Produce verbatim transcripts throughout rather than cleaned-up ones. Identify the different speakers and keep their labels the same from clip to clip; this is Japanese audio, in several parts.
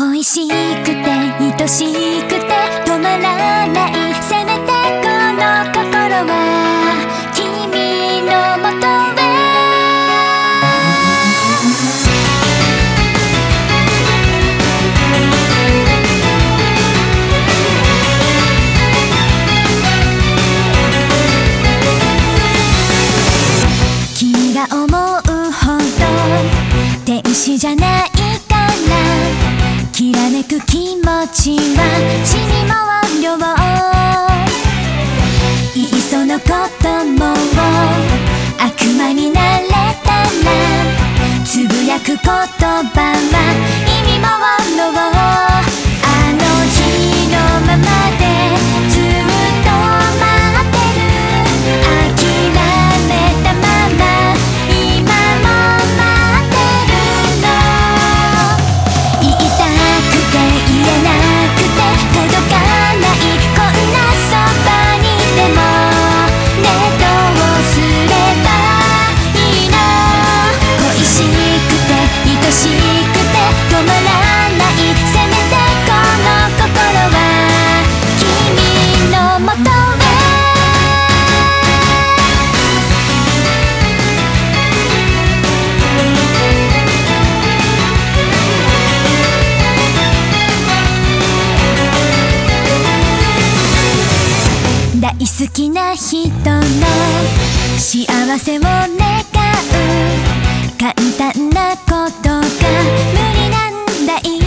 Speaker 1: 恋しくて愛しくて止まらないせめてこの心は君のもとへ君が思うほど天使じゃないきらめく気持ちは死にも量いっそのことも悪魔になれたらつぶやく言葉は意味もろあの日のままでずっと待ってる諦めたまま今も待ってるの言いた言えなくて届かないこんなそばにいてもねどうすればいいの恋しくて愛しくて止まらないせめてこの心は君のもとへ大好きな人の幸せを願う簡単なことが無理なんだい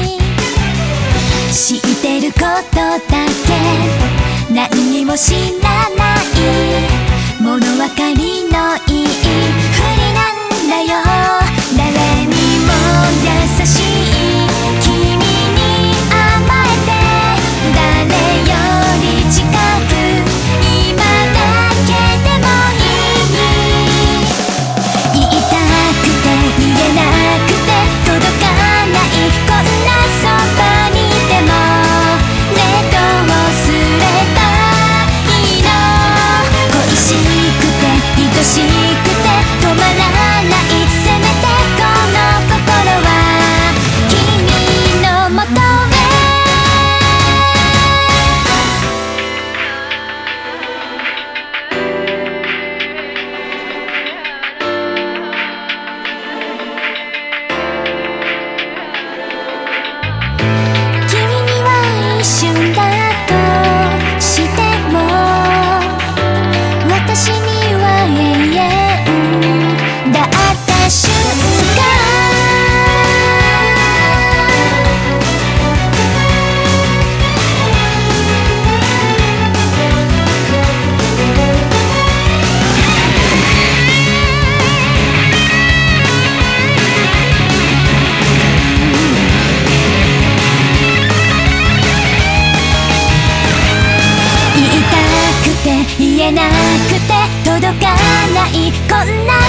Speaker 1: 知ってることだけ何にも知らない物分かりのいいふりなんだよ誰にも優しい君に甘えて誰より近く愛しくて止まらないせめてこの心は君のもとへ君には一瞬だとしても私にだった瞬間言いたくて言えなくて届かないこんな